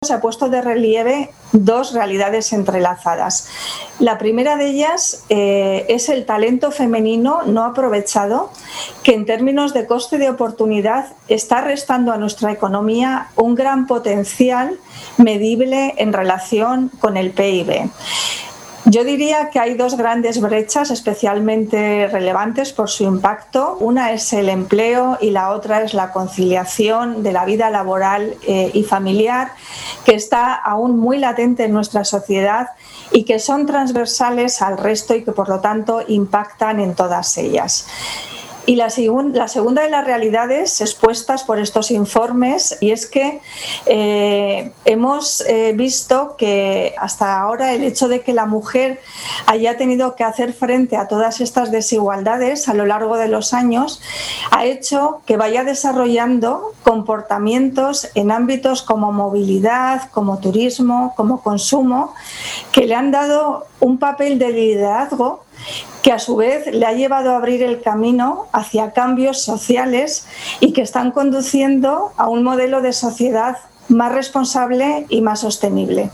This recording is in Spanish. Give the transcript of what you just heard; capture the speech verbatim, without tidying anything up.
se ha puesto de relieve dos realidades entrelazadas. La primera de ellas eh, es el talento femenino no aprovechado, que en términos de coste de oportunidad está restando a nuestra economía un gran potencial medible en relación con el P I B. Yo diría que hay dos grandes brechas especialmente relevantes por su impacto. Una es el empleo y la otra es la conciliación de la vida laboral eh, y familiar, que está aún muy latente en nuestra sociedad y que son transversales al resto y que por lo tanto impactan en todas ellas. Y la, segun, la segunda de las realidades expuestas por estos informes, y es que eh, hemos eh, visto que hasta ahora el hecho de que la mujer haya tenido que hacer frente a todas estas desigualdades a lo largo de los años ha hecho que vaya desarrollando comportamientos en ámbitos como movilidad, como turismo, como consumo, que le han dado un papel de liderazgo que a su vez le ha llevado a abrir el camino hacia cambios sociales y que están conduciendo a un modelo de sociedad más responsable y más sostenible.